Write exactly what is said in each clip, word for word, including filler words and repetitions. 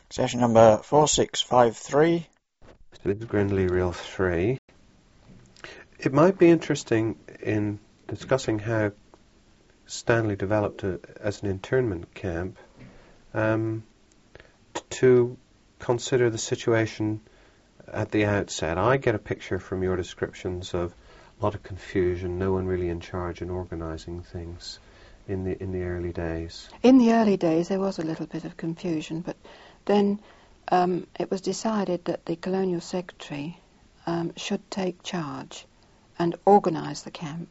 Session number four six five three. So this is Grindley Reel three. It might be interesting in discussing how Stanley developed a, as an internment camp um, t- to consider the situation at the outset. I get a picture from your descriptions of a lot of confusion, no one really in charge and organising things in the in the early days. In the early days there was a little bit of confusion, but then um, it was decided that the Colonial Secretary um, should take charge and organise the camp,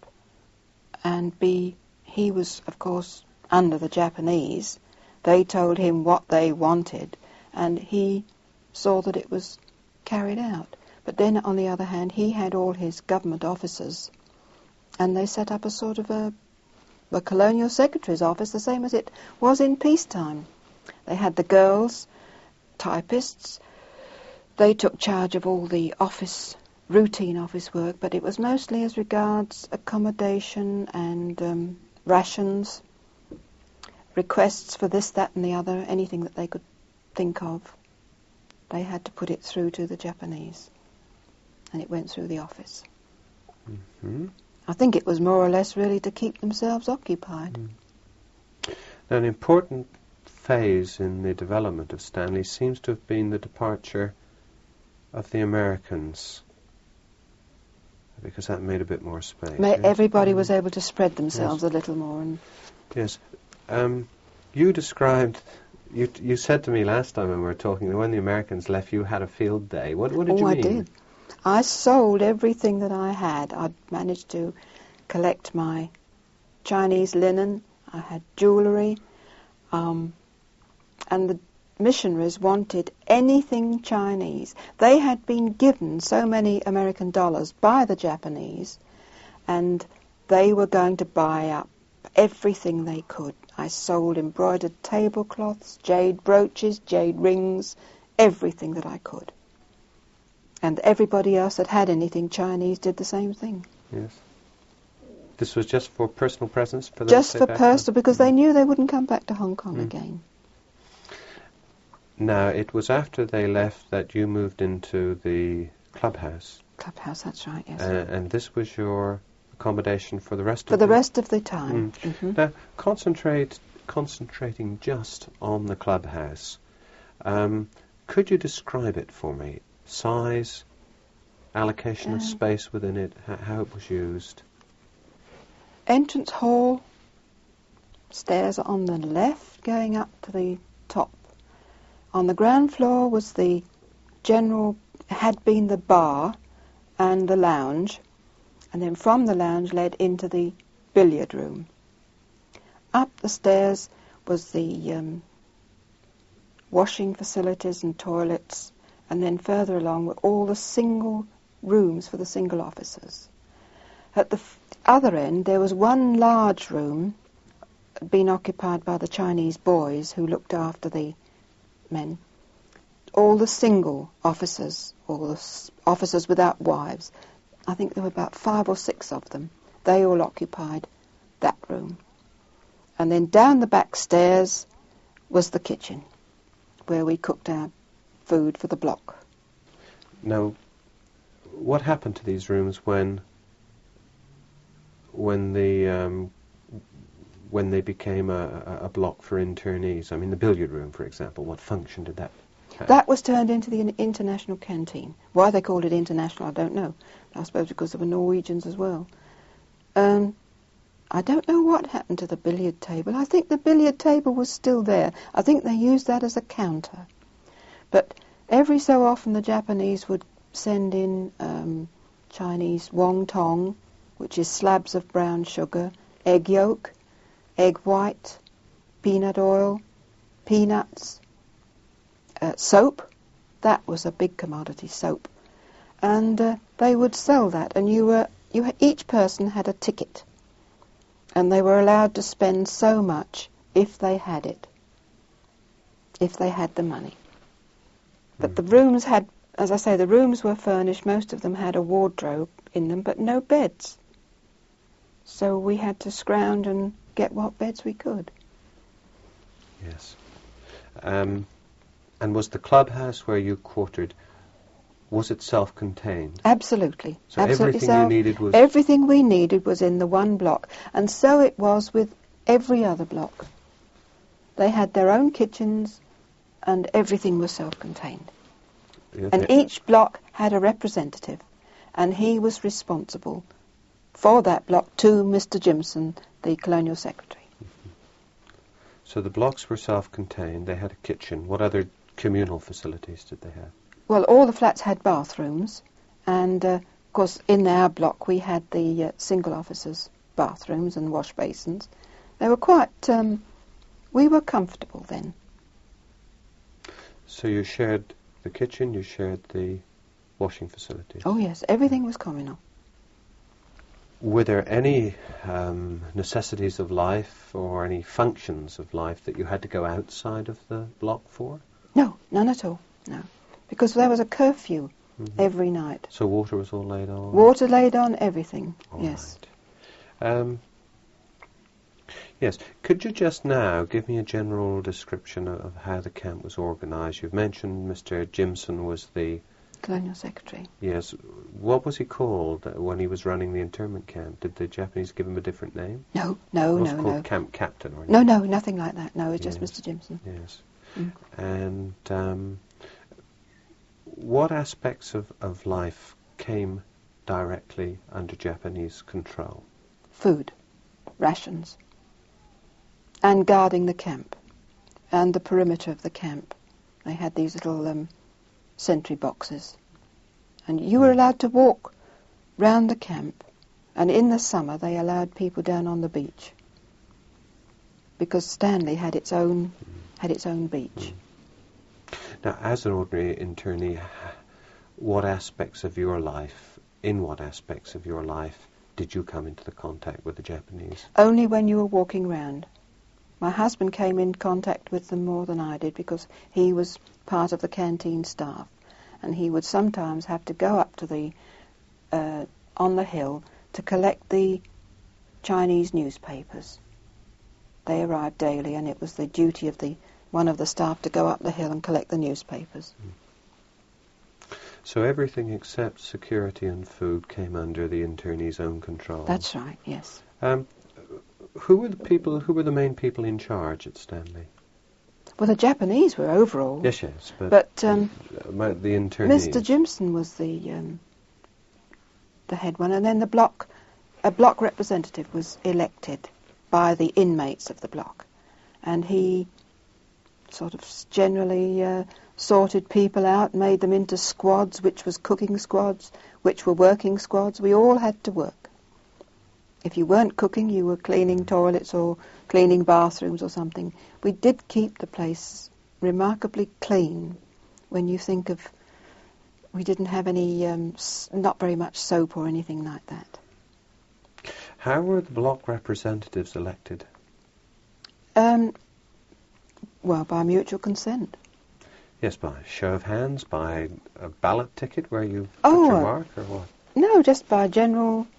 and be, he was of course under the Japanese. They told him what they wanted and he saw that it was carried out. But then on the other hand he had all his government officers, and they set up a sort of a, a Colonial Secretary's office, the same as it was in peacetime. They had the girls, typists. They took charge of all the office, routine office work, but it was mostly as regards accommodation and um, rations, requests for this, that and the other, anything that they could think of. They had to put it through to the Japanese, and it went through the office. Mm-hmm. I think it was more or less really to keep themselves occupied. Mm. Now, an important phase in the development of Stanley seems to have been the departure of the Americans, because that made a bit more space. Ma- yes? Everybody was able to spread themselves Yes. a little more. And Yes. Um, you described, you you said to me last time when we were talking that when the Americans left, you had a field day. What, what did oh, you I mean? did. I sold everything that I had. I'd managed to collect my Chinese linen. I had jewellery. Um, and the missionaries wanted anything Chinese. They had been given so many American dollars by the Japanese, and they were going to buy up everything they could. I sold embroidered tablecloths, jade brooches, jade rings, everything that I could. And everybody else that had anything Chinese did the same thing. Yes. This was just for personal presents for them Just to for take back personal, because Mm. they knew they wouldn't come back to Hong Kong Mm. again. Now, it was after they left that you moved into the clubhouse. Clubhouse, that's right, yes. Uh, and this was your accommodation for the rest for of the the... rest of the time. Mm. hmm Now, concentrate, concentrating just on the clubhouse, um, could you describe it for me? Size, allocation of Um, space within it, h- how it was used? Entrance hall, stairs on the left going up to the top. On the ground floor was the general, had been the bar and the lounge, and then from the lounge led into the billiard room. Up the stairs was the um, washing facilities and toilets, and then further along were all the single rooms for the single officers. At the f- other end there was one large room being occupied by the Chinese boys who looked after the men. All the single officers, all the s- officers without wives, I think there were about five or six of them, they all occupied that room. And then down the back stairs was the kitchen, where we cooked our food for the block. Now, what happened to these rooms when when the um, when they became a, a, a block for internees? I mean, the billiard room, for example. What function did that have? That was turned into the in- international canteen. Why they called it international, I don't know. I suppose because there were Norwegians as well. Um, I don't know what happened to the billiard table. I think the billiard table was still there. I think they used that as a counter. But every so often the Japanese would send in um, Chinese wonton, which is slabs of brown sugar, egg yolk, egg white, peanut oil, peanuts, uh, soap. That was a big commodity, soap. And uh, they would sell that, and you were you ha- each person had a ticket, and they were allowed to spend so much if they had it, if they had the money. But the rooms had, as I say, the rooms were furnished. Most of them had a wardrobe in them, but no beds. So we had to scrounge and get what beds we could. Yes. Um, And was the clubhouse where you quartered, was it self-contained? Absolutely. So Absolutely everything so. you needed was... Everything we needed was in the one block. And so it was with every other block. They had their own kitchens and everything was self-contained. Yeah, And they- each block had a representative. And he was responsible for that block to Mister Jimson, the Colonial Secretary. So the blocks were self-contained. They had a kitchen. What other communal facilities did they have? Well, all the flats had bathrooms, and uh, of course in our block we had the uh, single officers' bathrooms and wash basins. They were quite, um, we were comfortable then. So you shared the kitchen, you shared the washing facilities. Oh yes, everything was communal. Were there any um, necessities of life or any functions of life that you had to go outside of the block for? No, none at all, no. Because there was a curfew Mhm. every night. So water was all laid on? Water laid on, everything, All yes. right. Um, yes. Could you just now give me a general description of, of how the camp was organised? You've mentioned Mister Jimson was the... Colonial Secretary. Yes. What was he called when he was running the internment camp? Did the Japanese give him a different name? No, no, It was no, called no. camp captain or No, anything? no, nothing like that. No, it's just Yes. Mister Jimson. Yes. Mm. And um, what aspects of, of life came directly under Japanese control? Food, rations, and guarding the camp, and the perimeter of the camp. They had these little um, sentry boxes, and you were allowed to walk round the camp, and in the summer they allowed people down on the beach, because Stanley had its own had its own beach. Now, as an ordinary internee, what aspects of your life, in what aspects of your life, did you come into the contact with the Japanese? Only when you were walking round. My husband came in contact with them more than I did because he was part of the canteen staff, and he would sometimes have to go up to the uh, on the hill to collect the Chinese newspapers. They arrived daily, and it was the duty of the one of the staff to go up the hill and collect the newspapers. So everything except security and food came under the internees' own control. That's right, yes. Um, who were the people? Who were the main people in charge at Stanley? Well, the Japanese were overall, Yes, yes, but, but um, about the internees. Mister Jimson was the um, the head one, and then the block, a block representative was elected by the inmates of the block, and he sort of generally uh, sorted people out, made them into squads, which was cooking squads, which were working squads. We all had to work. If you weren't cooking, you were cleaning toilets or cleaning bathrooms or something. We did keep the place remarkably clean when you think of, we didn't have any, um, s- not very much soap or anything like that. How were the block representatives elected? Um, well, by mutual consent. Yes, by show of hands, by a ballot ticket where you Oh, put your uh, mark, or what? No, just by general...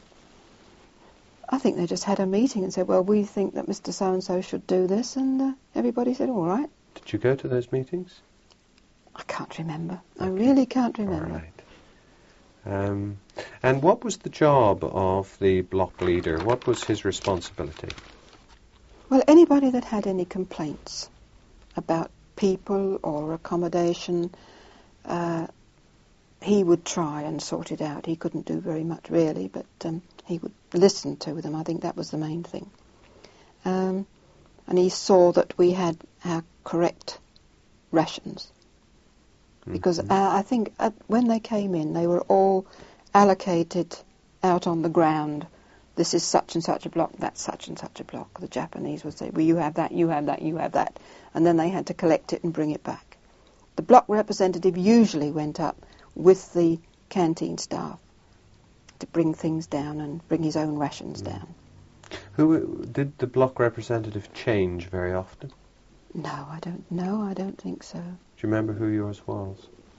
I think they just had a meeting and said, well, we think that Mister So-and-so should do this, and uh, everybody said, all right. Did you go to those meetings? I can't remember. I Okay. really can't All remember. right. Um, and what was the job of the block leader? What was his responsibility? Well, anybody that had any complaints about people or accommodation, uh, he would try and sort it out. He couldn't do very much, really, but um, he would listen to them. I think that was the main thing. Um, and he saw that we had our correct rations. Because Mhm. uh, I think uh, when they came in, they were all allocated out on the ground. This is such and such a block, that's such and such a block. The Japanese would say, well, you have that, you have that, you have that. And then they had to collect it and bring it back. The block representative usually went up with the canteen staff to bring things down and bring his own rations Mm. down. Who did the block representative change very often? No, I don't know. I don't think so. Do you remember who yours was?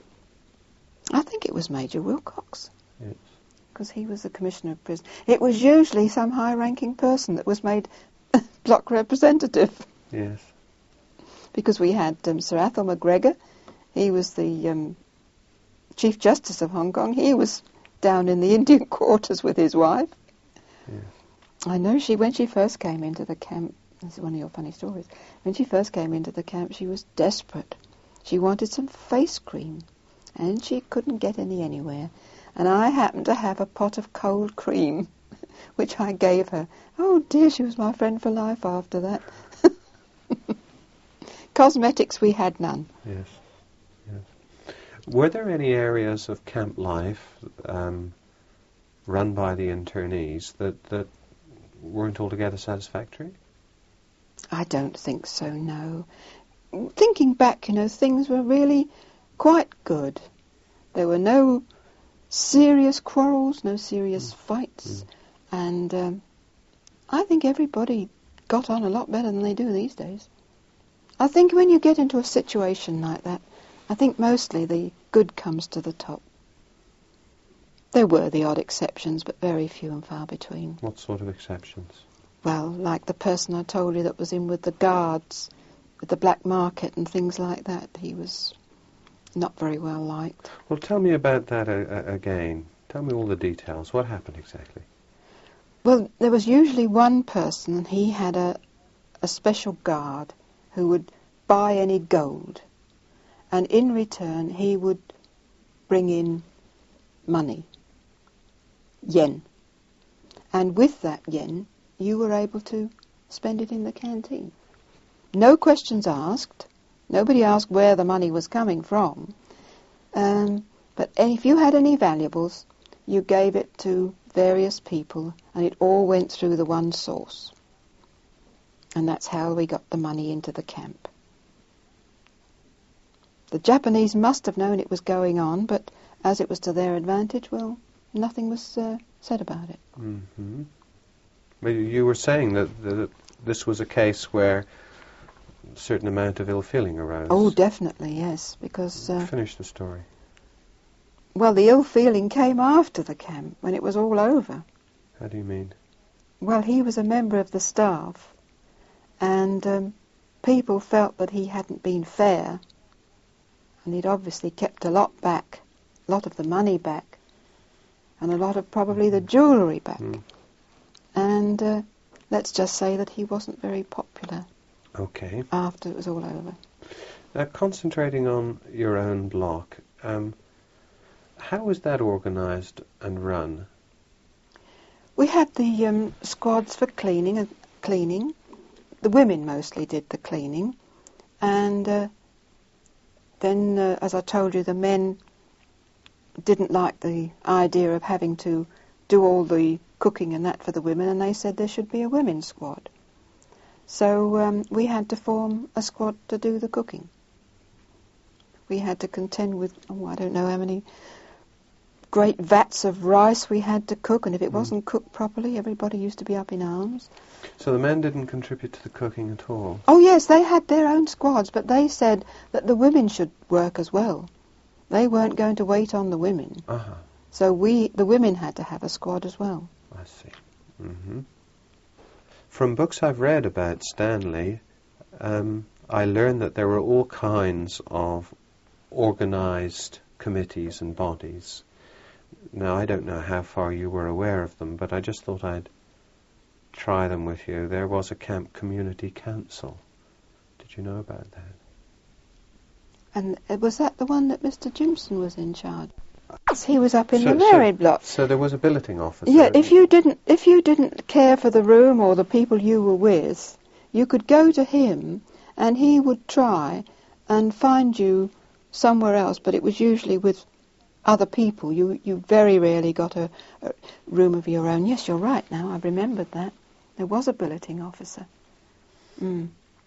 I think it was Major Wilcox, Yes. because he was the Commissioner of Prison. It was usually some high-ranking person that was made block representative, Yes. because we had um, Sir Athol MacGregor, he was the um, Chief Justice of Hong Kong. He was down in the Indian quarters with his wife. Yes. I know she, when she first came into the camp, this is one of your funny stories, when she first came into the camp, she was desperate. She wanted some face cream, and she couldn't get any anywhere. And I happened to have a pot of cold cream, which I gave her. Oh dear, she was my friend for life after that. Cosmetics we had none. Yes. Yes. Were there any areas of camp life um, run by the internees that, that weren't altogether satisfactory? I don't think so, no. Thinking back, you know, things were really quite good. There were no serious quarrels, no serious mm. fights, mm. and um, I think everybody got on a lot better than they do these days. I think when you get into a situation like that, I think mostly the good comes to the top. There were the odd exceptions, but very few and far between. What sort of exceptions? Well, like the person I told you that was in with the guards, with the black market and things like that. He was not very well liked. Well, tell me about that uh, uh, again. Tell me all the details. What happened exactly? Well, there was usually one person, and he had a, a special guard who would buy any gold, and in return he would bring in money, yen, and with that yen you were able to spend it in the canteen. No questions asked. Nobody asked where the money was coming from. Um, but if you had any valuables, you gave it to various people, and it all went through the one source. And that's how we got the money into the camp. The Japanese must have known it was going on, but as it was to their advantage, well, nothing was uh, said about it. Mm-hmm. But you were saying that, that this was a case where a certain amount of ill feeling arose. Oh, definitely, yes, because... Uh, Finish the story. Well, the ill feeling came after the camp, when it was all over. How do you mean? Well, he was a member of the staff, and um, people felt that he hadn't been fair, and he'd obviously kept a lot back, a lot of the money back, and a lot of probably the jewellery back. Mm. And uh, let's just say that he wasn't very popular. Okay. After it was all over. Now, concentrating on your own block, um, how was that organised and run? We had the um, squads for cleaning and cleaning. The women mostly did the cleaning, and uh, then, uh, as I told you, the men didn't like the idea of having to do all the cooking and that for the women, and they said there should be a women's squad. So um, we had to form a squad to do the cooking. We had to contend with, oh, I don't know how many great vats of rice we had to cook, and if it mm. wasn't cooked properly, everybody used to be up in arms. So the men didn't contribute to the cooking at all? Oh, yes, they had their own squads, but they said that the women should work as well. They weren't going to wait on the women. Uh-huh. So we, the women had to have a squad as well. I see. Mm-hmm. From books I've read about Stanley, um, I learned that there were all kinds of organised committees and bodies. Now, I don't know how far you were aware of them, but I just thought I'd try them with you. There was a Camp Community Council. Did you know about that? And uh, was that the one that Mister Jimson was in charge? He was up in so, the married so, block. So there was a billeting officer. Yeah, if you didn't, if you didn't care for the room or the people you were with, you could go to him, and he would try and find you somewhere else. But it was usually with other people. You you very rarely got a, a room of your own. Yes, you're right. Now I've remembered that there was a billeting officer. Mm.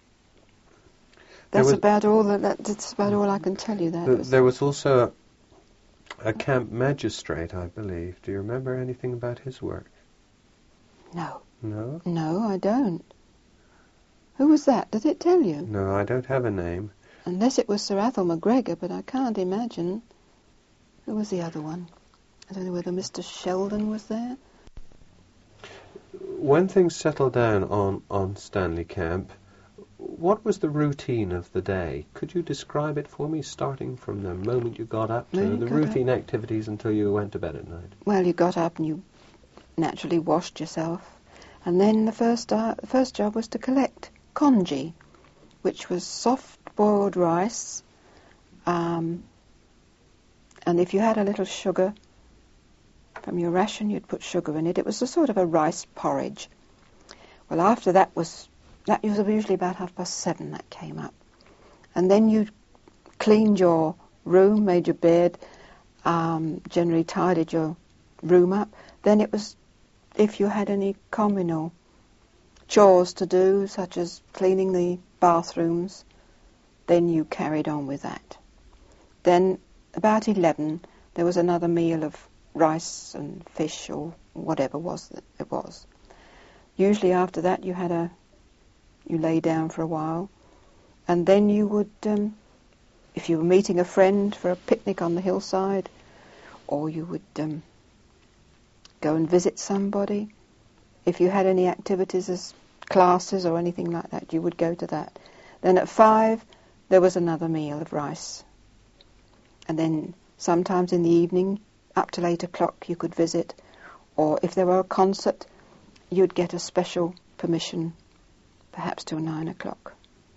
That's about all. That, that's about all I can tell you. That th- was there was also a, a camp magistrate, I believe. Do you remember anything about his work? No. No? No, I don't. Who was that? Did it tell you? No, I don't have a name. Unless it was Sir Athol MacGregor, but I can't imagine. Who was the other one? I don't know whether Mister Sheldon was there. When things settled down on, on Stanley Camp, what was the routine of the day? Could you describe it for me, starting from the moment you got up to When you the got routine activities until you went to bed at night? Well, you got up and you naturally washed yourself, and then the first uh, the first job was to collect congee, which was soft boiled rice, um, and if you had a little sugar from your ration, you'd put sugar in it. It was a sort of a rice porridge. Well, after that was that was usually about half past seven that came up, and then you cleaned your room, made your bed, um, generally tidied your room up. Then it was, if you had any communal chores to do, such as cleaning the bathrooms, then you carried on with that. Then about eleven, there was another meal of rice and fish or whatever was that it was. Usually after that, you had a you lay down for a while, and then you would, um, if you were meeting a friend for a picnic on the hillside, or you would um, go and visit somebody. If you had any activities as classes or anything like that, you would go to that. Then at five, there was another meal of rice. And then sometimes in the evening, up till eight o'clock, you could visit. Or if there were a concert, you'd get a special permission, perhaps till nine o'clock.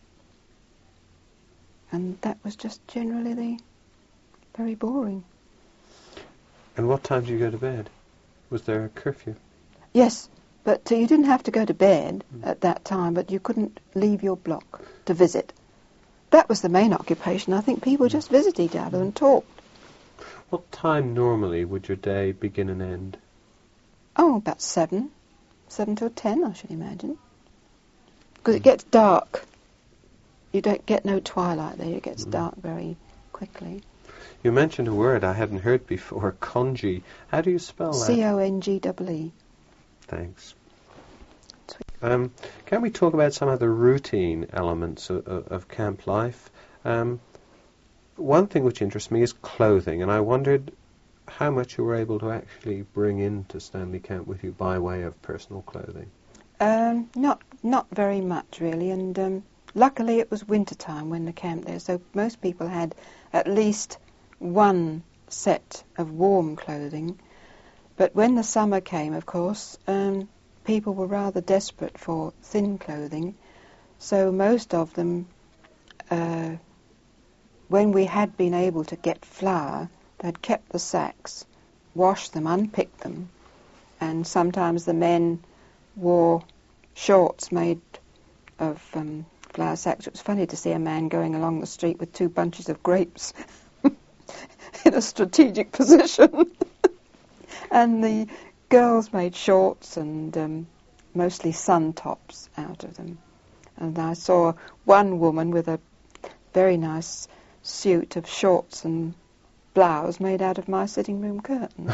And that was just generally the very boring. And what time did you go to bed? Was there a curfew? Yes, but uh, you didn't have to go to bed Mm. at that time, but you couldn't leave your block to visit. That was the main occupation. I think people just visit each other and talked. What time normally would your day begin and end? Oh, about seven. Seven till ten, I should imagine. Because it gets dark. You don't get no twilight there. It gets Mm. dark very quickly. You mentioned a word I hadn't heard before, congee. How do you spell that? C O N G E E. Thanks. Um, can we talk about some of the routine elements of, of, of camp life? Um, one thing which interests me is clothing, and I wondered how much you were able to actually bring into Stanley Camp with you by way of personal clothing. Um, not not very much, really, and um, luckily it was winter time when the camp there, so most people had at least one set of warm clothing. But when the summer came, of course, um, people were rather desperate for thin clothing, so most of them, uh, when we had been able to get flour, they'd kept the sacks, washed them, unpicked them, and sometimes the men wore shorts made of um, flour sacks. It was funny to see a man going along the street with two bunches of grapes in a strategic position. And the girls made shorts and um, mostly sun tops out of them. And I saw one woman with a very nice suit of shorts and blouse made out of my sitting room curtains.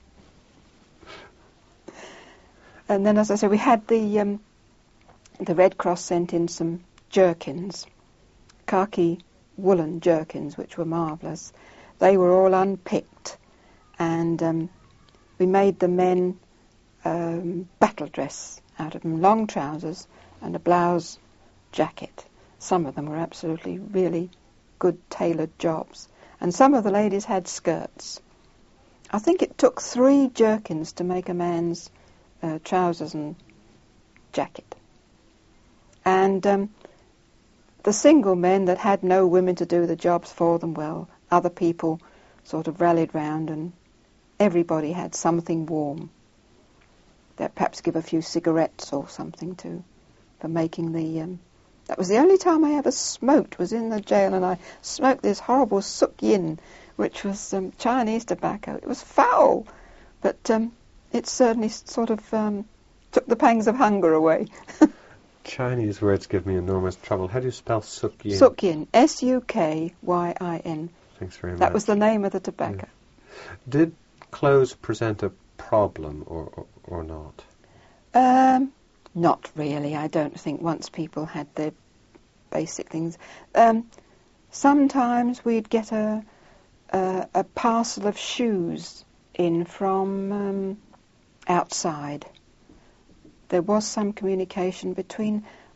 And then, as I said, we had the um, the Red Cross sent in some jerkins, khaki woolen jerkins, which were marvellous. They were all unpicked, and um, we made the men um, battle dress out of them, long trousers and a blouse jacket. Some of them were absolutely really good tailored jobs. And some of the ladies had skirts. I think it took three jerkins to make a man's uh, trousers and jacket. And um, the single men that had no women to do the jobs for them, well, other people sort of rallied round and everybody had something warm. They'd perhaps give a few cigarettes or something to for making the... Um, that was the only time I ever smoked, was in the jail, and I smoked this horrible suk yin, which was um, Chinese tobacco. It was foul, but um, it certainly sort of um, took the pangs of hunger away. Chinese words give me enormous trouble. How do you spell suk yin? Suk yin, S U K Y I N. Thanks very much. That was the name of the tobacco. Yeah. Did clothes present a problem or, or, or not? Um, not really, I don't think, once people had their basic things. Um, sometimes we'd get a, a, a parcel of shoes in from um, outside. There was some communication between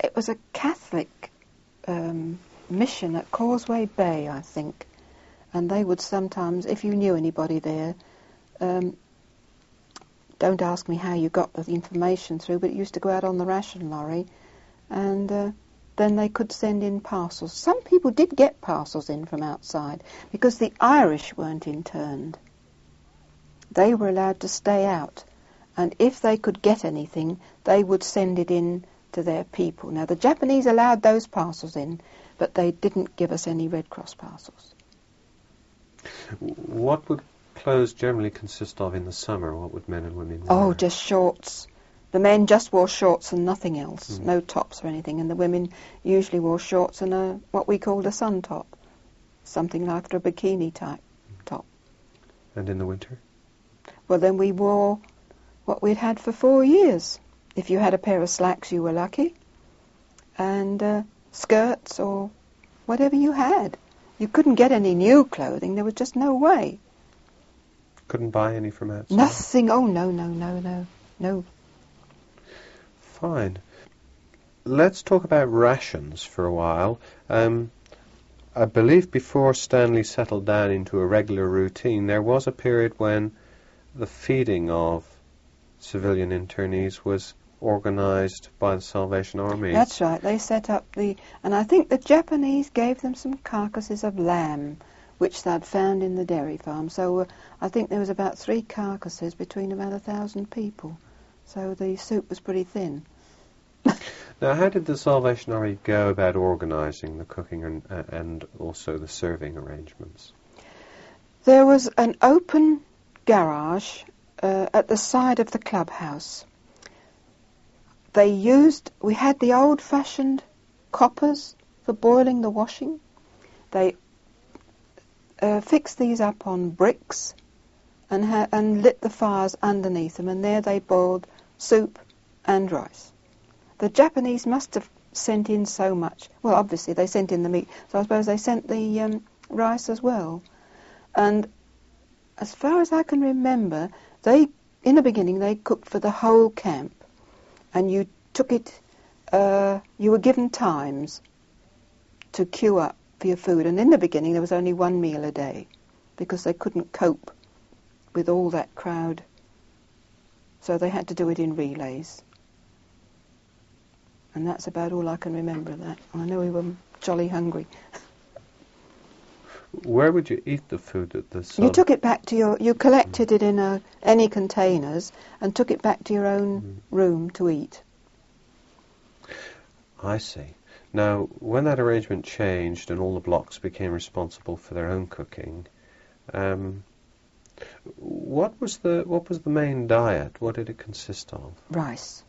it was a Catholic um, mission at Causeway Bay, I think. And they would sometimes, if you knew anybody there, um, don't ask me how you got the information through, but it used to go out on the ration lorry, and uh, then they could send in parcels. Some people did get parcels in from outside, because the Irish weren't interned. They were allowed to stay out, and if they could get anything, they would send it in to their people. Now, the Japanese allowed those parcels in, but they didn't give us any Red Cross parcels. What would clothes generally consist of in the summer? What would men and women wear? Oh, just shorts. The men just wore shorts and nothing else, Mm. no tops or anything, and the women usually wore shorts and a what we called a sun top, something like a bikini type top. And in the winter? Well, then we wore what we'd had for four years. If you had a pair of slacks, you were lucky, and uh, skirts or whatever you had. You couldn't get any new clothing. There was just no way. Couldn't buy any from outside? Nothing. Oh, no, no, no, no, no. Fine. Let's talk about rations for a while. Um, I believe before Stanley settled down into a regular routine, there was a period when the feeding of civilian internees was organised by the Salvation Army. That's right. They set up the... And I think the Japanese gave them some carcasses of lamb, which they'd found in the dairy farm. So uh, I think there was about three carcasses between about a thousand people. So the soup was pretty thin. Now, how did the Salvation Army go about organising the cooking and, uh, and also the serving arrangements? There was an open garage uh, at the side of the clubhouse. They used, we had the old-fashioned coppers for boiling the washing. They uh, fixed these up on bricks and, ha- and lit the fires underneath them, and there they boiled soup and rice. The Japanese must have sent in so much. Well, obviously they sent in the meat, so I suppose they sent the um, rice as well. And as far as I can remember, they, in the beginning, they cooked for the whole camp. And you took it, uh, you were given times to queue up for your food. And in the beginning, there was only one meal a day, because they couldn't cope with all that crowd. So they had to do it in relays. And that's about all I can remember of that. I know we were jolly hungry. Where would you eat the food at the Sal- You took it back to your, you collected it in a, any containers and took it back to your own Mm. room to eat. I see. Now, when that arrangement changed and all the blocks became responsible for their own cooking, um, what was the what was the main diet? What did it consist of? Rice.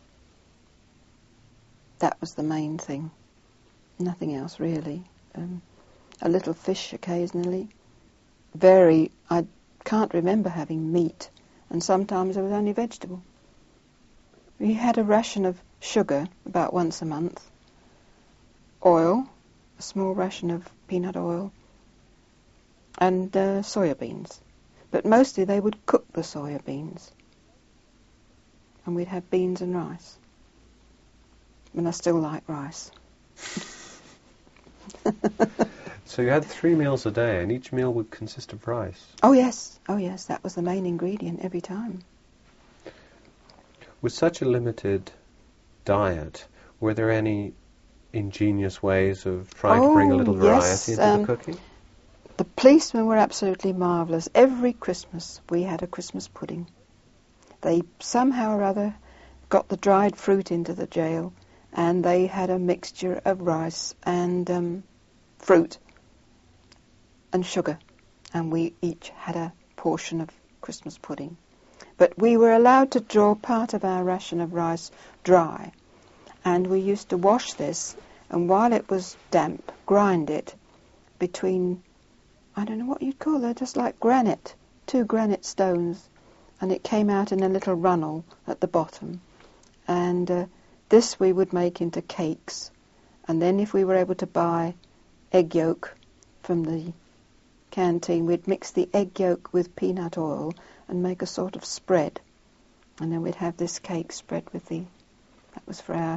That was the main thing. Nothing else, really. Um, a little fish occasionally. Very, I can't remember having meat, and sometimes there was only vegetable. We had a ration of sugar about once a month, oil, a small ration of peanut oil, and uh, soya beans. But mostly they would cook the soya beans, and we'd have beans and rice. And I still like rice. So you had three meals a day, and each meal would consist of rice. Oh yes, oh yes, that was the main ingredient every time. With such a limited diet, were there any ingenious ways of trying Oh, to bring a little variety yes, into um, the cooking? The policemen were absolutely marvellous. Every Christmas we had a Christmas pudding. They somehow or other got the dried fruit into the jail, and they had a mixture of rice and um, fruit and sugar, and we each had a portion of Christmas pudding. But we were allowed to draw part of our ration of rice dry, and we used to wash this, and while it was damp, grind it between, I don't know what you'd call it, just like granite, two granite stones, and it came out in a little runnel at the bottom. And uh, this we would make into cakes, and then if we were able to buy egg yolk from the canteen, we'd mix the egg yolk with peanut oil and make a sort of spread, and then we'd have this cake spread with the, that was for our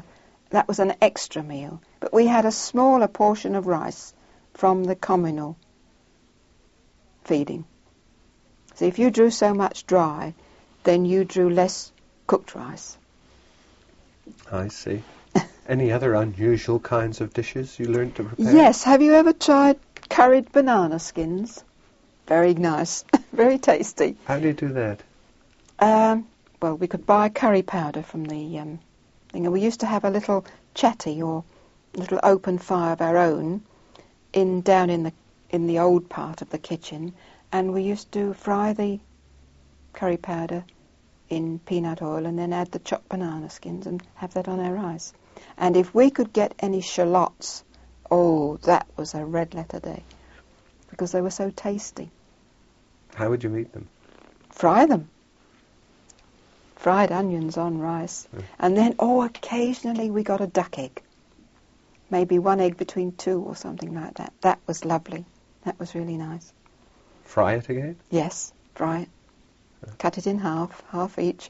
that was an extra meal. But we had a smaller portion of rice from the communal feeding. So if you drew so much dry, then you drew less cooked rice. I see. Any other unusual kinds of dishes you learned to prepare? Yes. Have you ever tried curried banana skins? Very nice. Very tasty. How do you do that? Um, well, we could buy curry powder from the um, thing. And we used to have a little chatty or little open fire of our own in down in the in the old part of the kitchen, and we used to fry the curry powder in peanut oil and then add the chopped banana skins and have that on our rice. And if we could get any shallots, oh, that was a red letter day, because they were so tasty. How would you eat them? Fry them. Fried onions on rice. Mm. And then, oh, occasionally we got a duck egg. Maybe one egg between two or something like that. That was lovely. That was really nice. Fry it again? Yes, fry it. Cut it in half, half each.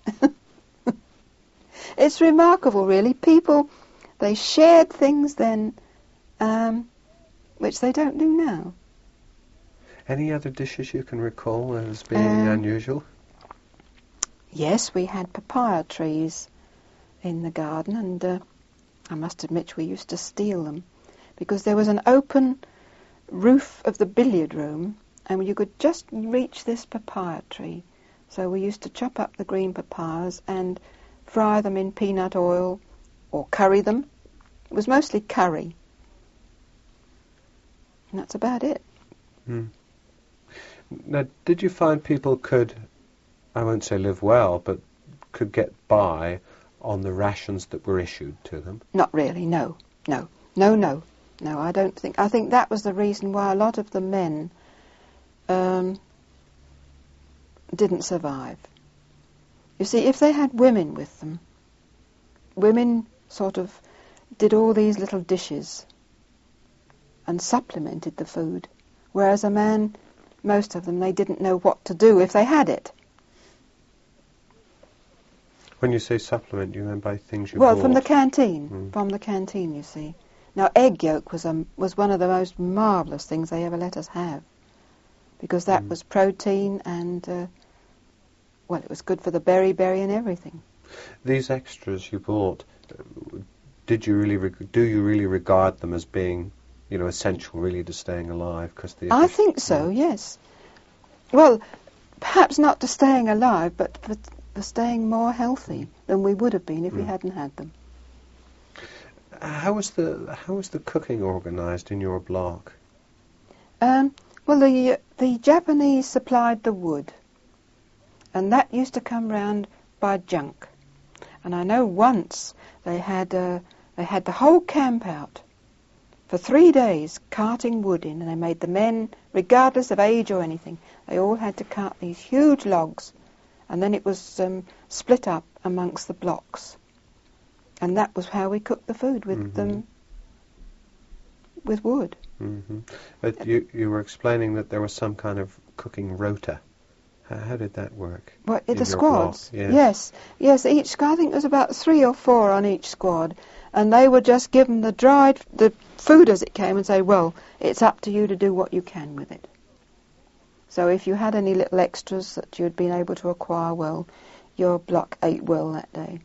It's remarkable, really. People, they shared things then um, which they don't do now. Any other dishes you can recall as being Um, unusual? Yes, we had papaya trees in the garden, and uh, I must admit we used to steal them because there was an open roof of the billiard room and you could just reach this papaya tree. So we used to chop up the green papayas and fry them in peanut oil or curry them. It was mostly curry. And that's about it. Mm. Now, did you find people could, I won't say live well, but could get by on the rations that were issued to them? Not really, no. No. No, no. No, I don't think. I think that was the reason why a lot of the men um, didn't survive. You see, if they had women with them, women sort of did all these little dishes and supplemented the food, whereas a man, most of them, they didn't know what to do if they had it. When you say supplement, you mean by things you Well, bought? from the canteen, Mm. from the canteen, you see. Now, egg yolk was um, was one of the most marvellous things they ever let us have, because that Mm. was protein and, uh, well, it was good for the berry-berry and everything. These extras you bought, uh, did you really reg- do you really regard them as being, you know, essential really to staying alive? Cause the I addition- think so, yes. Well, perhaps not to staying alive, but for, for staying more healthy than we would have been if we Mm. hadn't had them. How was the how was the cooking organised in your block? Um, well, the the Japanese supplied the wood, and that used to come round by junk. And I know once they had uh, they had the whole camp out for three days carting wood in, and they made the men, regardless of age or anything, they all had to cart these huge logs, and then it was um, split up amongst the blocks. And that was how we cooked the food, with Mm-hmm. um, with wood. Mm-hmm. But you you were explaining that there was some kind of cooking rota. How, how did that work? What, in the your squads? block? Yes. yes, yes. Each squad, I think there was about three or four on each squad, and they would just give them the dried the food as it came and say, "Well, it's up to you to do what you can with it." So if you had any little extras that you'd been able to acquire, well, your block ate well that day.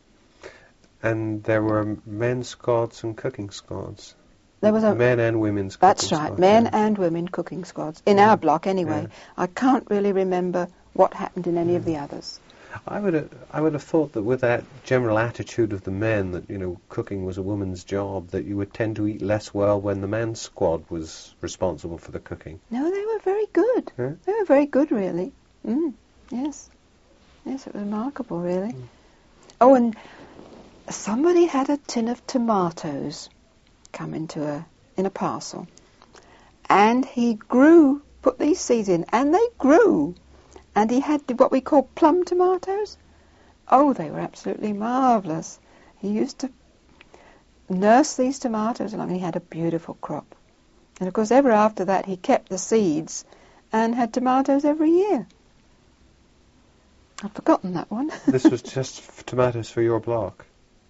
And there were men's squads and cooking squads. There was a men and women's That's cooking right, squads. men yeah. and women cooking squads. In Yeah. our block, anyway. Yeah. I can't really remember what happened in any of the others. I would have, I would have thought that with that general attitude of the men that, you know, cooking was a woman's job, that you would tend to eat less well when the men's squad was responsible for the cooking. No, they were very good. Yeah? They were very good, really. Mm, yes. Yes, it was remarkable, really. Mm. Oh, and somebody had a tin of tomatoes come into a in a parcel, and he grew, put these seeds in, and they grew, and he had what we call plum tomatoes. Oh, they were absolutely marvellous. He used to nurse these tomatoes along, and he had a beautiful crop. And of course, ever after that, he kept the seeds and had tomatoes every year. I've forgotten that one. This was just f- tomatoes for your block.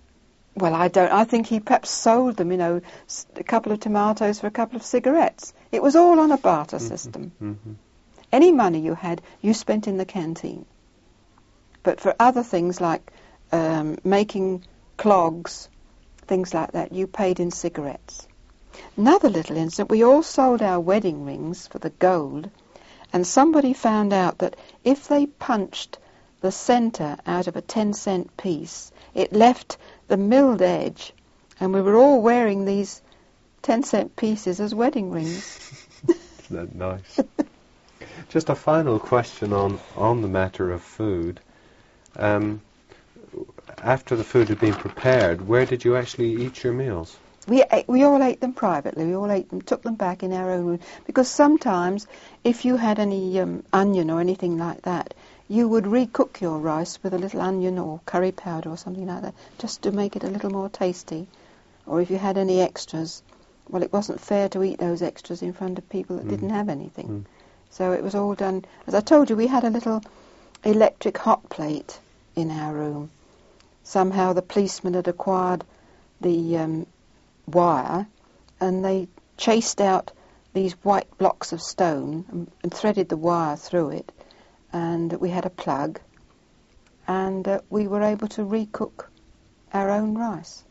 Well, I don't. I think he perhaps sold them, you know, s- a couple of tomatoes for a couple of cigarettes. It was all on a barter Mm-hmm. system. Mm-hmm. Any money you had, you spent in the canteen. But for other things like um, making clogs, things like that, you paid in cigarettes. Another little incident, we all sold our wedding rings for the gold, and somebody found out that if they punched the centre out of a ten cent piece, it left the milled edge, and we were all wearing these ten cent pieces as wedding rings. Isn't that nice? Just a final question on, on the matter of food. Um, after the food had been prepared, where did you actually eat your meals? We ate, we all ate them privately. We all ate them, took them back in our own room, because sometimes if you had any um, onion or anything like that, you would recook your rice with a little onion or curry powder or something like that, just to make it a little more tasty. Or if you had any extras, well, it wasn't fair to eat those extras in front of people that Mm. didn't have anything. Mm. So it was all done. As I told you, we had a little electric hot plate in our room. Somehow the policeman had acquired the um, wire, and they chased out these white blocks of stone and, and threaded the wire through it, and we had a plug, and uh, we were able to recook our own rice.